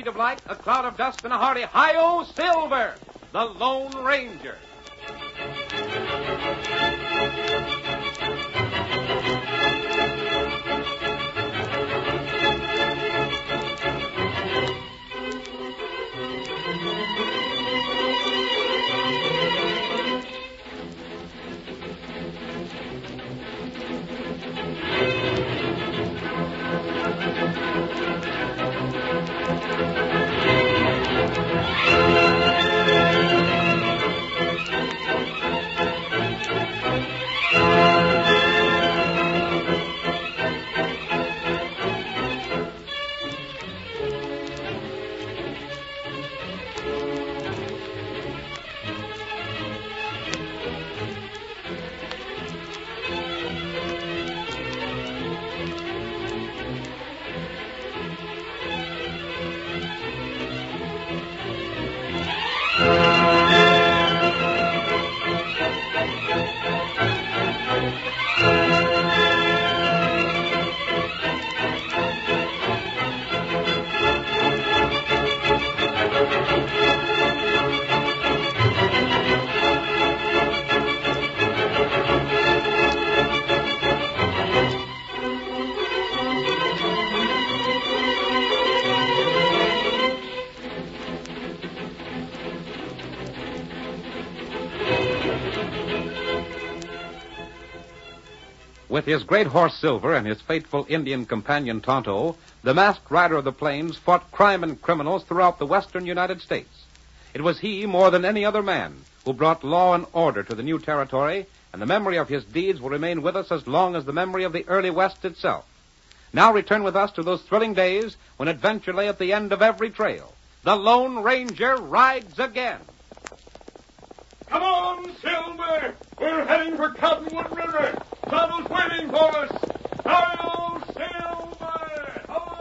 speed of light, a cloud of dust, and a hearty hi-yo Silver, the Lone Ranger. With his great horse Silver and his faithful Indian companion Tonto, the masked rider of the plains fought crime and criminals throughout the western United States. It was he, more than any other man, who brought law and order to the new territory, and the memory of his deeds will remain with us as long as the memory of the early West itself. Now return with us to those thrilling days when adventure lay at the end of every trail. The Lone Ranger rides again. Come on, Silver! We're heading for Cottonwood River. Tonto's waiting for us. Hi-yo, Silver!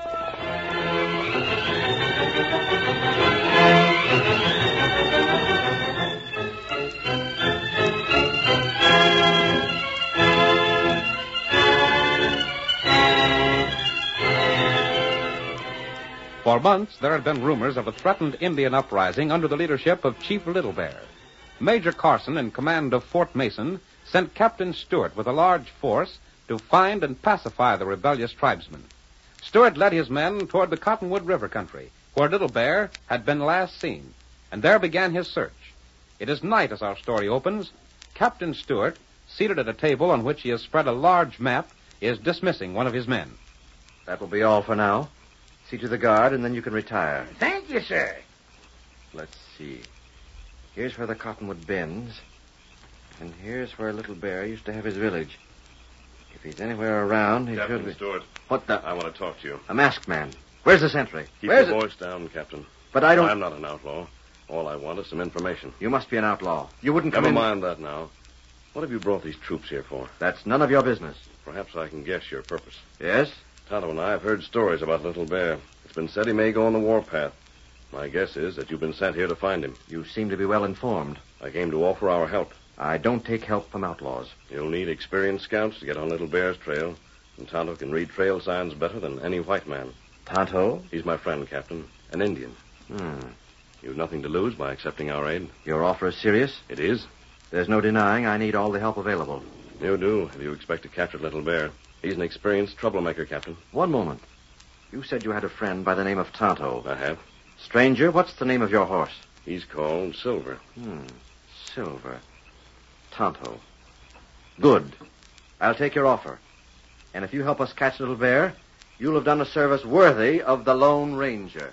For months, there had been rumors of a threatened Indian uprising under the leadership of Chief Little Bear. Major Carson, in command of Fort Mason, sent Captain Stewart with a large force to find and pacify the rebellious tribesmen. Stewart led his men toward the Cottonwood River country, where Little Bear had been last seen, and there began his search. It is night as our story opens. Captain Stewart, seated at a table on which he has spread a large map, is dismissing one of his men. That will be all for now. See to the guard, and then you can retire. Thank you, sir. Let's see. Here's where the Cottonwood bends, and here's where Little Bear used to have his village. If he's anywhere around, he Captain should be... Stewart. What the... I want to talk to you. A masked man. Where's the sentry? Keep Where's your it? voice down, Captain. But I don't... I'm not an outlaw. All I want is some information. You must be an outlaw. You wouldn't come Never in... mind that now. What have you brought these troops here for? That's none of your business. Perhaps I can guess your purpose. Yes? Tonto and I have heard stories about Little Bear. It's been said he may go on the warpath. My guess is that you've been sent here to find him. You seem to be well informed. I came to offer our help. I don't take help from outlaws. You'll need experienced scouts to get on Little Bear's trail, and Tonto can read trail signs better than any white man. Tonto? He's my friend, Captain. An Indian. You've nothing to lose by accepting our aid. Your offer is serious? It is. There's no denying I need all the help available. You do, if you expect to capture Little Bear. He's an experienced troublemaker, Captain. One moment. You said you had a friend by the name of Tonto. I have. Stranger, what's the name of your horse? He's called Silver. Silver. Tonto. Good. I'll take your offer. And if you help us catch Little Bear, you'll have done a service worthy of the Lone Ranger.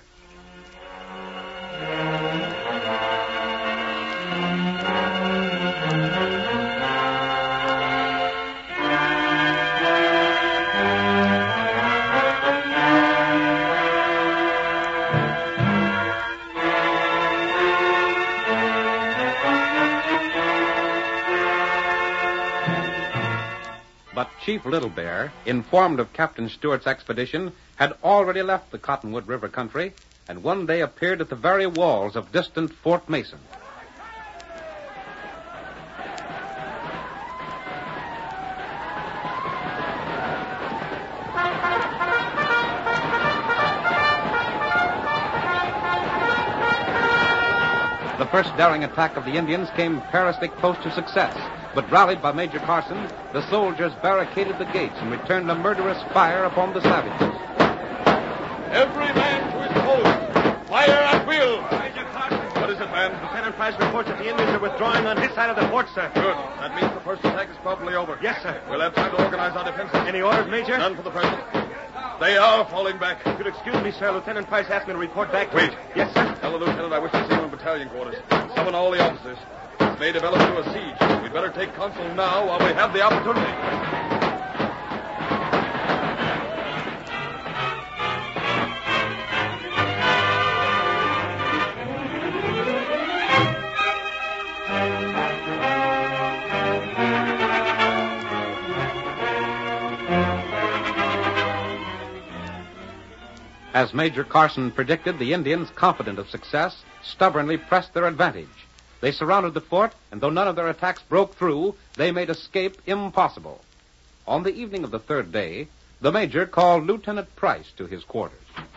But Chief Little Bear, informed of Captain Stewart's expedition, had already left the Cottonwood River country and one day appeared at the very walls of distant Fort Mason. first daring attack of the Indians came perilously close to success. But rallied by Major Carson, the soldiers barricaded the gates and returned a murderous fire upon the savages. Every man to his post. Fire at will. Major Carson. What is it, man? Lieutenant Price reports that the Indians are withdrawing on his side of the fort, sir. Good. That means the first attack is probably over. Yes, sir. We'll have time to organize our defenses. Any orders, Major? None for the present. They are falling back. If you'll excuse me, sir, Lieutenant Price asked me to report back. Wait. Yes, sir. Tell the lieutenant I wish to see him in battalion quarters. Summon all the officers. This may develop into a siege. We'd better take counsel now while we have the opportunity. As Major Carson predicted, the Indians, confident of success, stubbornly pressed their advantage. They surrounded the fort, and though none of their attacks broke through, they made escape impossible. On the evening of the third day, the Major called Lieutenant Price to his quarters.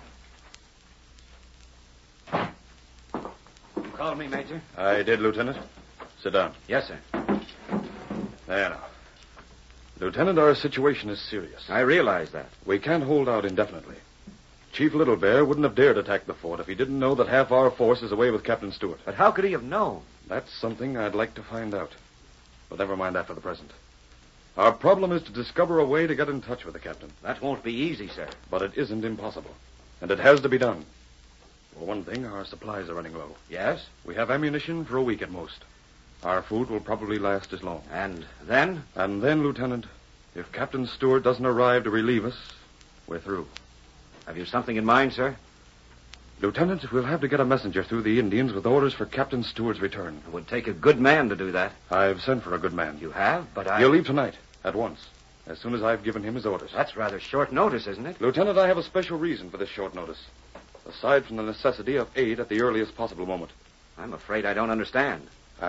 You called me, Major? I did, Lieutenant. Sit down. Yes, sir. There now. Lieutenant, our situation is serious. I realize that. We can't hold out indefinitely. Chief Little Bear wouldn't have dared attack the fort if he didn't know that half our force is away with Captain Stewart. But how could he have known? That's something I'd like to find out. But never mind that for the present. Our problem is to discover a way to get in touch with the captain. That won't be easy, sir. But it isn't impossible. And it has to be done. For one thing, our supplies are running low. Yes? We have ammunition for a week at most. Our food will probably last as long. And then? And then, Lieutenant, if Captain Stewart doesn't arrive to relieve us, we're through. Have you something in mind, sir? Lieutenant, we'll have to get a messenger through the Indians with orders for Captain Stewart's return. It would take a good man to do that. I've sent for a good man. You have? But He'll leave tonight, at once, as soon as I've given him his orders. That's rather short notice, isn't it? Lieutenant, I have a special reason for this short notice, aside from the necessity of aid at the earliest possible moment. I'm afraid I don't understand.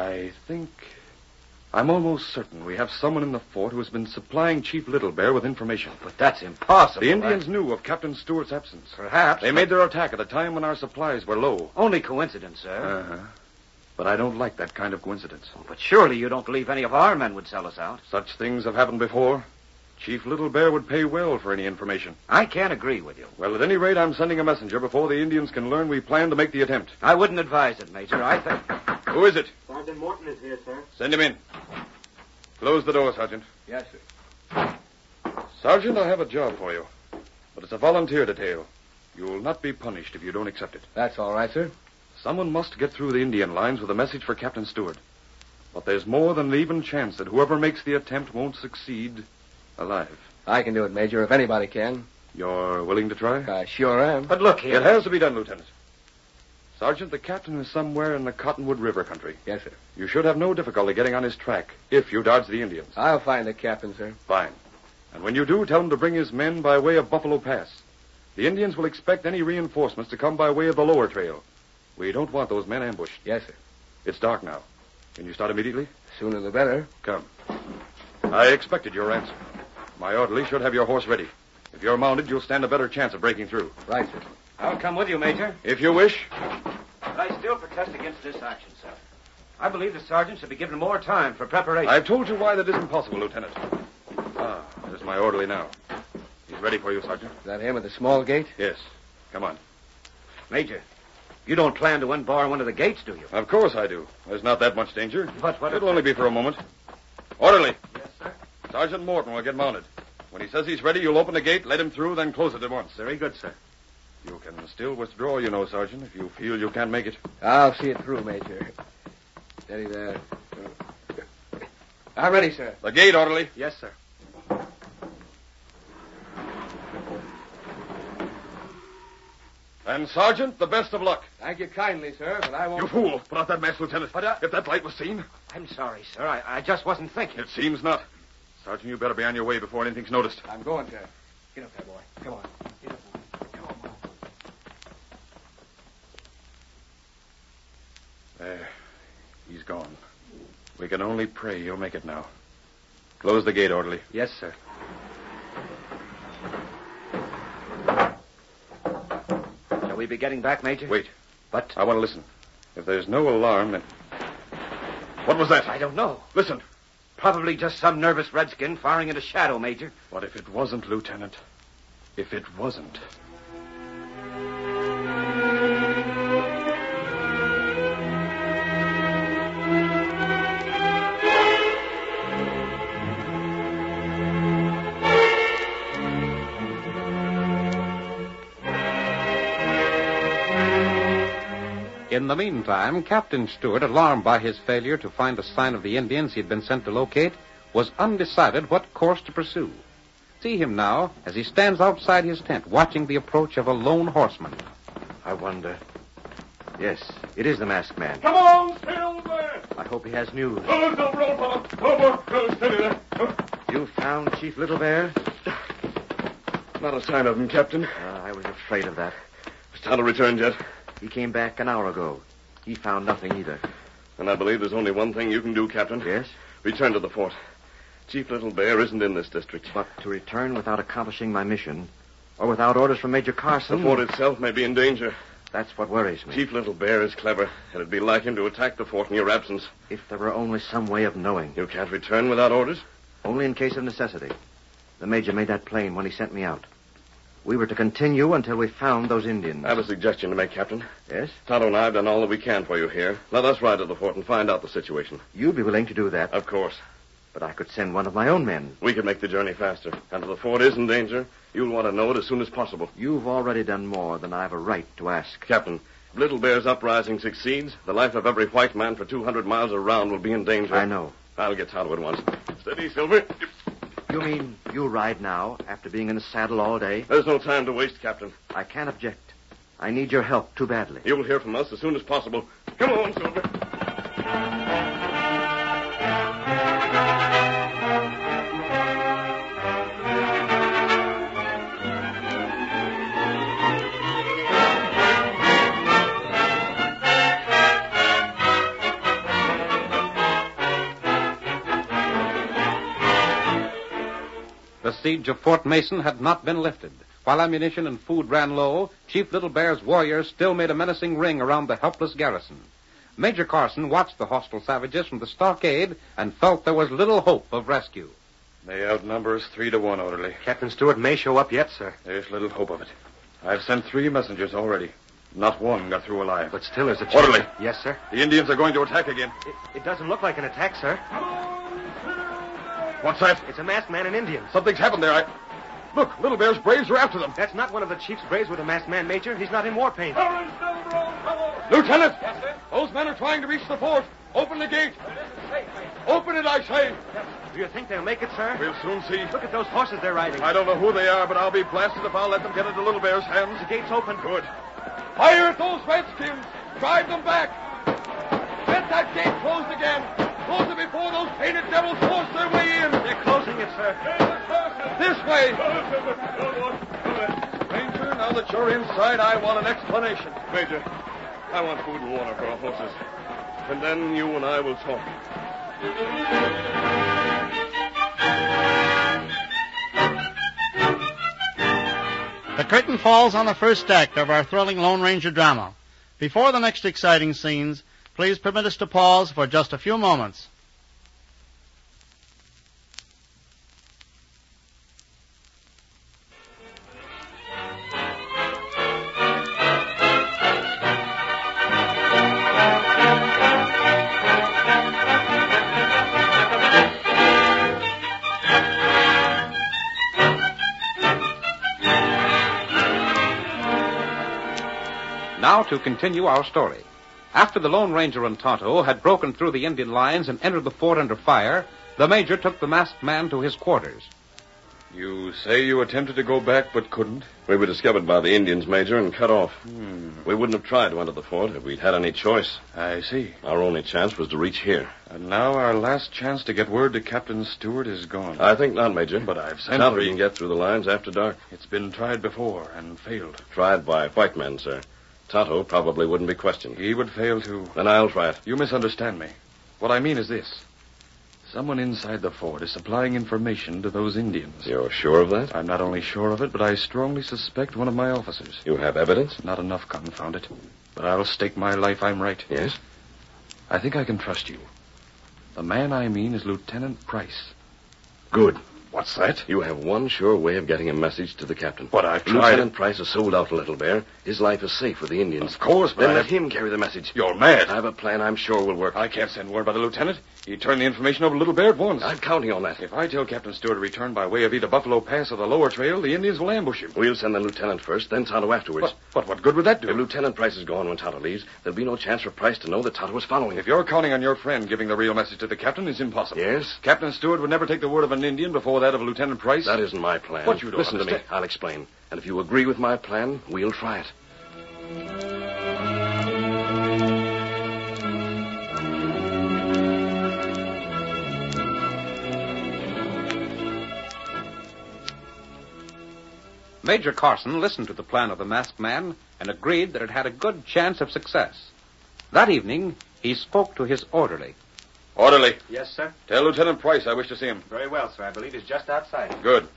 I'm almost certain we have someone in the fort who has been supplying Chief Little Bear with information. But that's impossible. The Indians knew of Captain Stewart's absence. Perhaps. They made their attack at a time when our supplies were low. Only coincidence, sir. Uh-huh. But I don't like that kind of coincidence. Oh, but surely you don't believe any of our men would sell us out. Such things have happened before. Chief Little Bear would pay well for any information. I can't agree with you. Well, at any rate, I'm sending a messenger before the Indians can learn we plan to make the attempt. I wouldn't advise it, Major. I think... Who is it? Sergeant Morton is here, sir. Send him in. Close the door, Sergeant. Yes, sir. Sergeant, I have a job for you. But it's a volunteer detail. You'll not be punished if you don't accept it. That's all right, sir. Someone must get through the Indian lines with a message for Captain Stewart. But there's more than an even chance that whoever makes the attempt won't succeed alive. I can do it, Major, if anybody can. You're willing to try? I sure am. But look here. It has to be done, Lieutenant. Sergeant, the captain is somewhere in the Cottonwood River country. Yes, sir. You should have no difficulty getting on his track if you dodge the Indians. I'll find the captain, sir. Fine. And when you do, tell him to bring his men by way of Buffalo Pass. The Indians will expect any reinforcements to come by way of the lower trail. We don't want those men ambushed. Yes, sir. It's dark now. Can you start immediately? Sooner the better. Come. I expected your answer. My orderly should have your horse ready. If you're mounted, you'll stand a better chance of breaking through. Right, sir. I'll come with you, Major. If you wish. But I still protest against this action, sir. I believe the sergeant should be given more time for preparation. I've told you why that isn't possible, Lieutenant. There's my orderly now. He's ready for you, Sergeant. Is that him at the small gate? Yes. Come on. Major, you don't plan to unbar one of the gates, do you? Of course I do. There's not that much danger. But what... It'll only be for a moment. Orderly. Yes, sir. Sergeant Morton will get mounted. When he says he's ready, you'll open the gate, let him through, then close it at once. Very good, sir. You can still withdraw, you know, Sergeant, if you feel you can't make it. I'll see it through, Major. Steady there. I'm ready, sir. The gate, orderly. Yes, sir. And, Sergeant, the best of luck. Thank you kindly, sir, but I won't... You fool. Put out that mask, Lieutenant. But, If that light was seen. I'm sorry, sir. I just wasn't thinking. It seems not. Sergeant, you better be on your way before anything's noticed. I'm going, sir. Get up there, boy. Come on. Get up, boy. Come on, boy. There. He's gone. We can only pray he'll make it now. Close the gate, orderly. Yes, sir. Shall we be getting back, Major? Wait. But... I want to listen. If there's no alarm, then... What was that? I don't know. Listen. Probably just some nervous redskin firing into shadow, Major. What if it wasn't, Lieutenant? If it wasn't... In the meantime, Captain Stewart, alarmed by his failure to find a sign of the Indians he had been sent to locate, was undecided what course to pursue. See him now as he stands outside his tent, watching the approach of a lone horseman. I wonder. Yes, it is the masked man. Come on, Silver! I hope he has news. Steady there. You found Chief Little Bear? Not a sign of him, Captain. I was afraid of that. Has Tonto returned yet? He came back an hour ago. He found nothing either. And I believe there's only one thing you can do, Captain. Yes? Return to the fort. Chief Little Bear isn't in this district. But to return without accomplishing my mission, or without orders from Major Carson... The fort itself may be in danger. That's what worries me. Chief Little Bear is clever, and it'd be like him to attack the fort in your absence. If there were only some way of knowing. You can't return without orders? Only in case of necessity. The Major made that plain when he sent me out. We were to continue until we found those Indians. I have a suggestion to make, Captain. Yes? Tonto and I have done all that we can for you here. Let us ride to the fort and find out the situation. You'd be willing to do that. Of course. But I could send one of my own men. We could make the journey faster. And if the fort is in danger, you'll want to know it as soon as possible. You've already done more than I have a right to ask. Captain, if Little Bear's uprising succeeds, the life of every white man for 200 miles around will be in danger. I know. I'll get Tonto at once. Steady, Silver. You mean you'll ride now, after being in the saddle all day? There's no time to waste, Captain. I can't object. I need your help too badly. You'll hear from us as soon as possible. Come on, Silver. The siege of Fort Mason had not been lifted. While ammunition and food ran low, Chief Little Bear's warriors still made a menacing ring around the helpless garrison. Major Carson watched the hostile savages from the stockade and felt there was little hope of rescue. They outnumber us 3-1, orderly. Captain Stewart may show up yet, sir. There's little hope of it. I've sent 3 messengers already. Not one got through alive. But still there's a chance. Orderly. Yes, sir. The Indians are going to attack again. It doesn't look like an attack, sir. What's that? It's a masked man and Indians. Something's happened there. Look, Little Bear's braves are after them. That's not one of the chief's braves with a masked man, Major. He's not in war paint. Lieutenant! Yes, sir? Those men are trying to reach the fort. Open the gate. Open it, I say. Do you think they'll make it, sir? We'll soon see. Look at those horses they're riding. I don't know who they are, but I'll be blasted if I'll let them get into Little Bear's hands. The gate's open. Good. Fire at those redskins. Drive them back. Get that gate closed again. Close it before those painted devils force their way in. They're closing it, sir. This way. Ranger, now that you're inside, I want an explanation. Major, I want food and water for our horses. And then you and I will talk. The curtain falls on the first act of our thrilling Lone Ranger drama. Before the next exciting scenes, please permit us to pause for just a few moments. Now to continue our story. After the Lone Ranger and Tonto had broken through the Indian lines and entered the fort under fire, the Major took the masked man to his quarters. You say you attempted to go back but couldn't? We were discovered by the Indians, Major, and cut off. We wouldn't have tried to enter the fort if we'd had any choice. I see. Our only chance was to reach here. And now our last chance to get word to Captain Stewart is gone. I think not, Major. But I've sent Not for we you. can get through the lines after dark. It's been tried before and failed. Tried by white men, sir. Tonto probably wouldn't be questioned. He would fail to... Then I'll try it. You misunderstand me. What I mean is this. Someone inside the fort is supplying information to those Indians. You're sure of that? I'm not only sure of it, but I strongly suspect one of my officers. You have evidence? Not enough, confound it. But I'll stake my life I'm right. Yes? I think I can trust you. The man I mean is Lieutenant Price. Good. What's that? You have one sure way of getting a message to the captain. But I've tried. Lieutenant Price has sold out to Little Bear. His life is safe with the Indians. Of course, but Then let him carry the message. You're mad. I have a plan I'm sure will work. I can't send word by the lieutenant. He'd turn the information over to Little Bear at once. I'm counting on that. If I tell Captain Stewart to return by way of either Buffalo Pass or the lower trail, the Indians will ambush him. We'll send the lieutenant first, then Tonto afterwards. But what good would that do? If Lieutenant Price is gone when Tonto leaves, there'll be no chance for Price to know that Tonto is following. If you're counting on your friend giving the real message to the captain, it's impossible. Yes? Captain Stewart would never take the word of an Indian before that of Lieutenant Price. That isn't my plan. What you don't Listen to me. understand. I'll explain. And if you agree with my plan, we'll try it. Major Carson listened to the plan of the masked man and agreed that it had a good chance of success. That evening, he spoke to his orderly. Orderly, Yes, sir. tell Lieutenant Price I wish to see him. Very well, sir. I believe he's just outside. Good.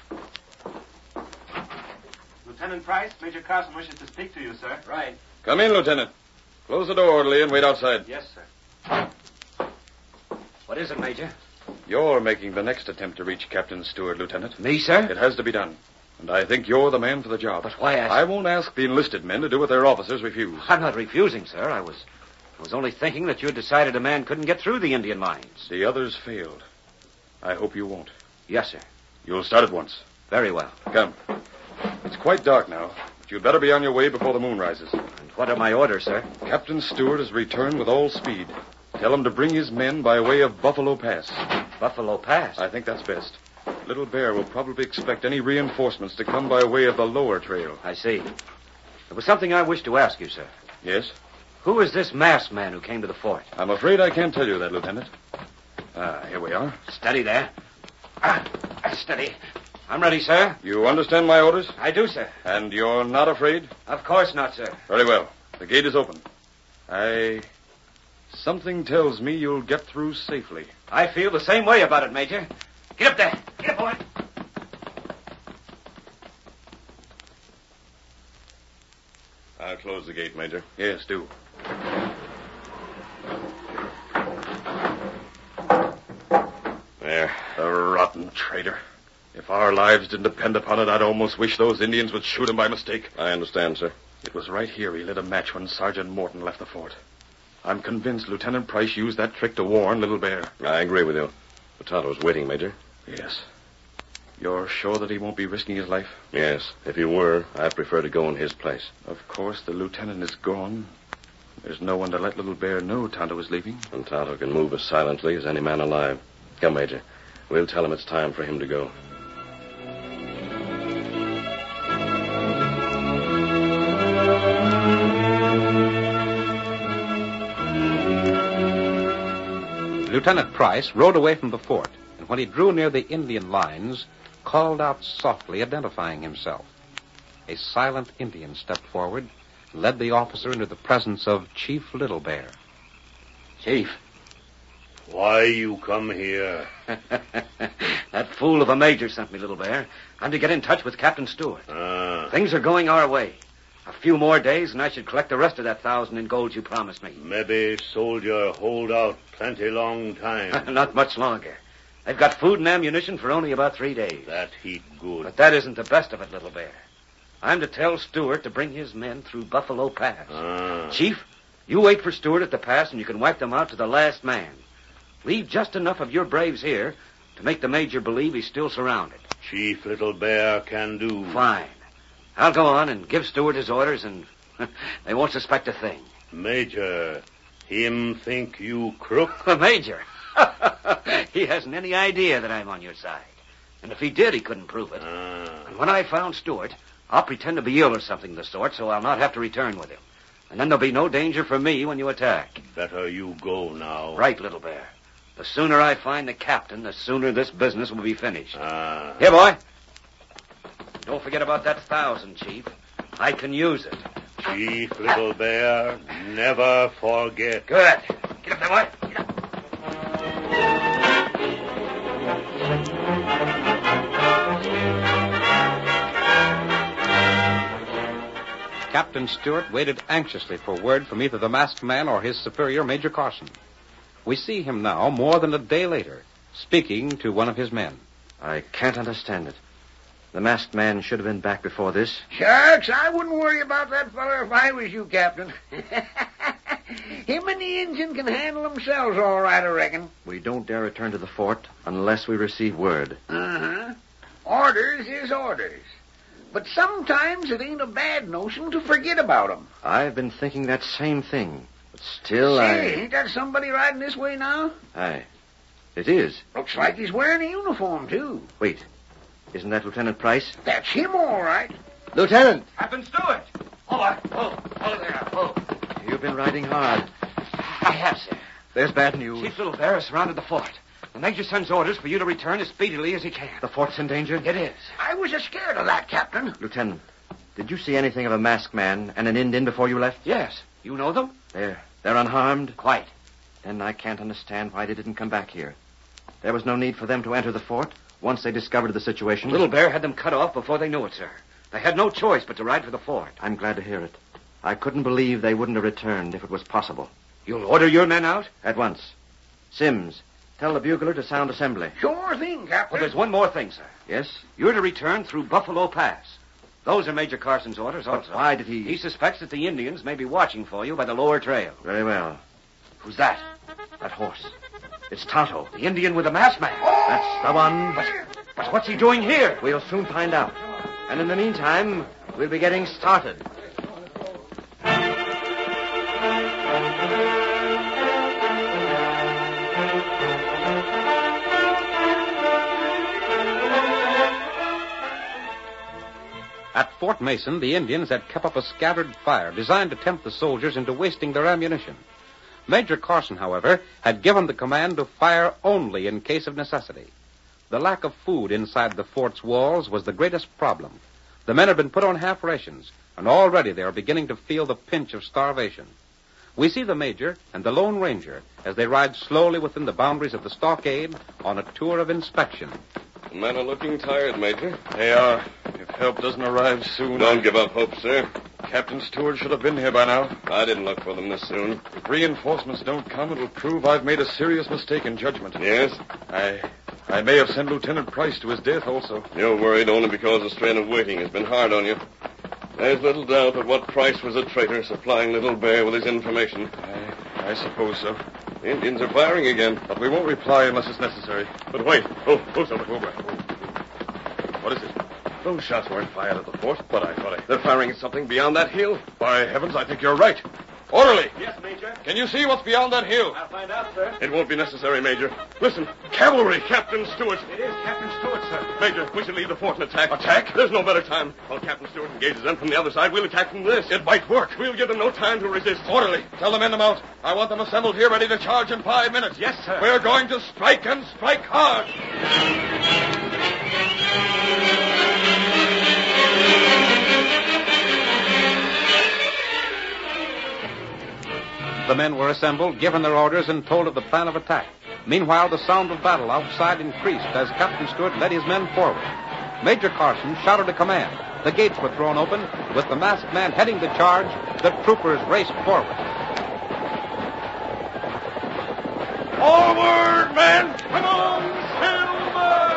Lieutenant Price, Major Carson wishes to speak to you, sir. Right. Come in, Lieutenant. Close the door, orderly, and wait outside. Yes, sir. What is it, Major? You're making the next attempt to reach Captain Stewart, Lieutenant. Me, sir? It has to be done. And I think you're the man for the job. But why I won't ask the enlisted men to do what their officers refuse. I'm not refusing, sir. I was only thinking that you had decided a man couldn't get through the Indian lines. The others failed. I hope you won't. Yes, sir. You'll start at once. Very well. Come. It's quite dark now, but you'd better be on your way before the moon rises. And what are my orders, sir? Captain Stewart has returned with all speed. Tell him to bring his men by way of Buffalo Pass. Buffalo Pass. I think that's best. Little Bear will probably expect any reinforcements to come by way of the lower trail. I see. There was something I wished to ask you, sir. Yes? Who is this masked man who came to the fort? I'm afraid I can't tell you that, Lieutenant. Here we are. Steady there. Steady. I'm ready, sir. You understand my orders? I do, sir. And you're not afraid? Of course not, sir. Very well. The gate is open. Something tells me you'll get through safely. I feel the same way about it, Major. Get up there. Get up, boy. I'll close the gate, Major. Yes, do. There. The rotten traitor. If our lives didn't depend upon it, I'd almost wish those Indians would shoot him by mistake. I understand, sir. It was right here he lit a match when Sergeant Morton left the fort. I'm convinced Lieutenant Price used that trick to warn Little Bear. I agree with you. But Tonto's waiting, Major. Yes. You're sure that he won't be risking his life? Yes. If he were, I'd prefer to go in his place. Of course, the lieutenant is gone. There's no one to let Little Bear know Tonto is leaving. And Tonto can move as silently as any man alive. Come, Major. We'll tell him it's time for him to go. Lieutenant Price rode away from the fort, and when he drew near the Indian lines, called out softly, identifying himself. A silent Indian stepped forward, and led the officer into the presence of Chief Little Bear. Chief. Why you come here? That fool of a major sent me, Little Bear. I'm to get in touch with Captain Stewart. Things are going our way. A few more days, and I should collect the rest of that 1,000 in gold you promised me. Maybe soldier hold out plenty long time. Not much longer. They've got food and ammunition for only about 3 days. That heap good. But that isn't the best of it, Little Bear. I'm to tell Stewart to bring his men through Buffalo Pass. Chief, you wait for Stewart at the pass, and you can wipe them out to the last man. Leave just enough of your braves here to make the major believe he's still surrounded. Chief Little Bear can do. Fine. I'll go on and give Stewart his orders, and they won't suspect a thing. Major, him think you crook? The major? He hasn't any idea that I'm on your side. And if he did, he couldn't prove it. And when I found Stewart, I'll pretend to be ill or something of the sort, so I'll not have to return with him. And then there'll be no danger for me when you attack. Better you go now. Right, Little Bear. The sooner I find the captain, the sooner this business will be finished. Here, boy. Don't forget about that 1,000, Chief. I can use it. Chief Little Bear, never forget. Good. Get up there, boy. Get up. Captain Stewart waited anxiously for word from either the masked man or his superior, Major Carson. We see him now, more than a day later, speaking to one of his men. I can't understand it. The masked man should have been back before this. Shucks, I wouldn't worry about that feller if I was you, Captain. Him and the Injun can handle themselves all right, I reckon. We don't dare return to the fort unless we receive word. Uh-huh. Orders is orders. But sometimes it ain't a bad notion to forget about 'em. I've been thinking that same thing. But still, Say, ain't that somebody riding this way now? Aye. It is. Looks like he's wearing a uniform, too. Wait. Isn't that Lieutenant Price? That's him, all right. Lieutenant! Captain Stewart! Oh there. Oh. You've been riding hard. I have, sir. There's bad news. Chief Little Bear has surrounded the fort. The Major sends orders for you to return as speedily as he can. The fort's in danger? It is. I was scared of that, Captain. Lieutenant, did you see anything of a masked man and an Indian before you left? Yes. You know them? They're unharmed? Quite. Then I can't understand why they didn't come back here. There was no need for them to enter the fort once they discovered the situation. Little Bear had them cut off before they knew it, sir. They had no choice but to ride for the fort. I'm glad to hear it. I couldn't believe they wouldn't have returned if it was possible. You'll order your men out? At once. Sims, tell the bugler to sound assembly. Sure thing, Captain. Well, there's one more thing, sir. Yes? You're to return through Buffalo Pass. Those are Major Carson's orders also. But why did he... He suspects that the Indians may be watching for you by the lower trail. Very well. Who's that? That horse. It's Tonto. The Indian with the masked man. That's the one. But what's he doing here? We'll soon find out. And in the meantime, we'll be getting started. At Fort Mason, the Indians had kept up a scattered fire designed to tempt the soldiers into wasting their ammunition. Major Carson, however, had given the command to fire only in case of necessity. The lack of food inside the fort's walls was the greatest problem. The men had been put on half rations, and already they are beginning to feel the pinch of starvation. We see the Major and the Lone Ranger as they ride slowly within the boundaries of the stockade on a tour of inspection. The men are looking tired, Major. They are. If help doesn't arrive soon... Don't give up hope, sir. Captain Stewart should have been here by now. I didn't look for them this soon. If reinforcements don't come, it'll prove I've made a serious mistake in judgment. Yes? I may have sent Lieutenant Price to his death also. You're worried only because the strain of waiting has been hard on you. There's little doubt that what Price was a traitor, supplying Little Bear with his information. I suppose so. The Indians are firing again. But we won't reply unless it's necessary. But wait. Oh, Silver. What is it? Those shots weren't fired at the fort. But they're firing at something beyond that hill. By heavens, I think you're right. Orderly! Yes, Major. Can you see what's beyond that hill? I'll find out, sir. It won't be necessary, Major. Listen, cavalry, Captain Stewart. It is Captain Stewart, sir. Major, we should leave the fort and attack. Attack? There's no better time. While Captain Stewart engages them from the other side, we'll attack from this. It might work. We'll give them no time to resist. Orderly, tell the men to mount. I want them assembled here ready to charge in 5 minutes. Yes, sir. We're going to strike and strike hard. The men were assembled, given their orders, and told of the plan of attack. Meanwhile, the sound of battle outside increased as Captain Stewart led his men forward. Major Carson shouted a command. The gates were thrown open. With the masked man heading the charge, the troopers raced forward. Forward, men! Come on, Silver!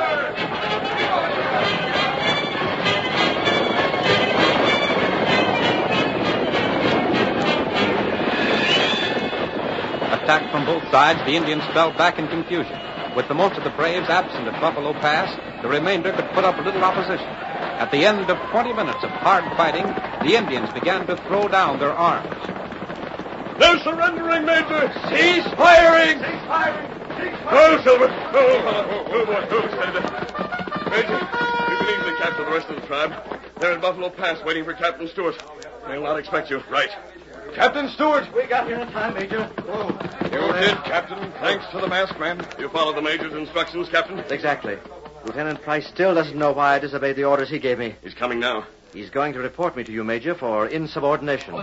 Attacked from both sides, the Indians fell back in confusion. With the most of the braves absent at Buffalo Pass, the remainder could put up little opposition. At the end of 20 minutes of hard fighting, the Indians began to throw down their arms. They're surrendering, Major! Cease firing! Cease firing! Cease firing! Oh, Silver! Oh, boy. Steady there. Major, you can easily capture the rest of the tribe. They're at Buffalo Pass waiting for Captain Stewart. They'll not expect you. Right. Captain Stewart! We got here in time, Major. You did, Captain. Thanks to the masked man. You followed the Major's instructions, Captain? Exactly. Lieutenant Price still doesn't know why I disobeyed the orders he gave me. He's coming now. He's going to report me to you, Major, for insubordination.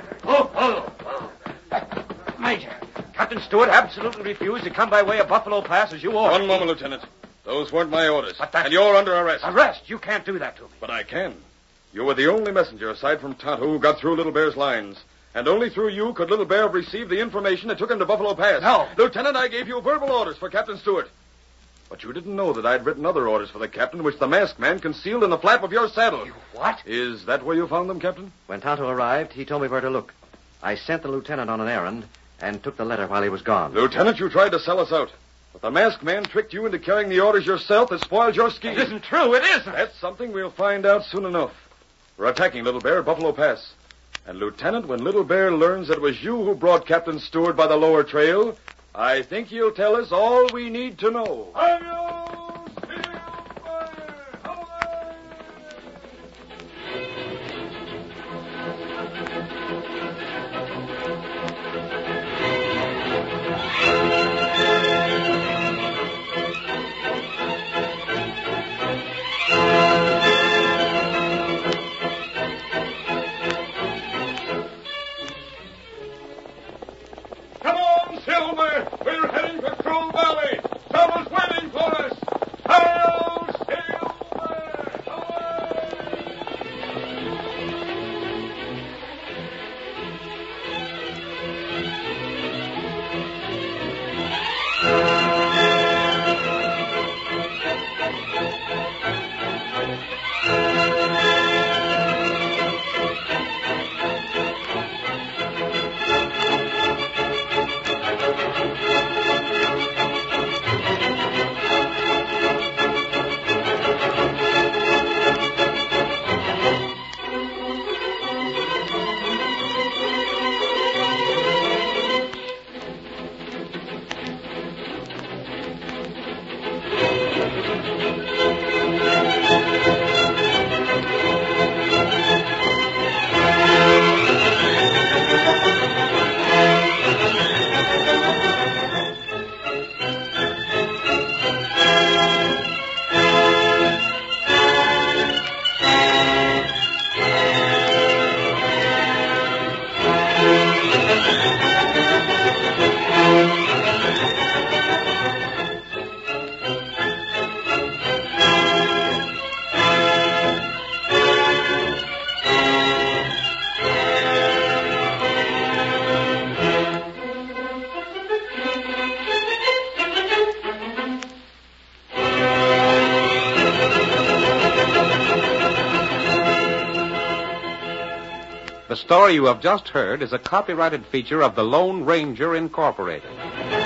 Major, Captain Stewart absolutely refused to come by way of Buffalo Pass as you ordered. One moment, Lieutenant. Those weren't my orders. But that's... And you're under arrest. Arrest? You can't do that to me. But I can. You were the only messenger, aside from Tonto, who got through Little Bear's lines. And only through you could Little Bear have received the information that took him to Buffalo Pass. No. Lieutenant, I gave you verbal orders for Captain Stewart. But you didn't know that I'd written other orders for the captain, which the masked man concealed in the flap of your saddle. You what? Is that where you found them, Captain? When Tonto arrived, he told me where to look. I sent the lieutenant on an errand and took the letter while he was gone. Lieutenant, you tried to sell us out. But the masked man tricked you into carrying the orders yourself that spoiled your scheme. It isn't true. It isn't. That's something we'll find out soon enough. We're attacking Little Bear at Buffalo Pass. And, Lieutenant, when Little Bear learns that it was you who brought Captain Stewart by the lower trail, I think he'll tell us all we need to know. Come on, Silver! We're heading for Cruel Valley! Someone's waiting for us! Hail, Silver! The story you have just heard is a copyrighted feature of the Lone Ranger Incorporated.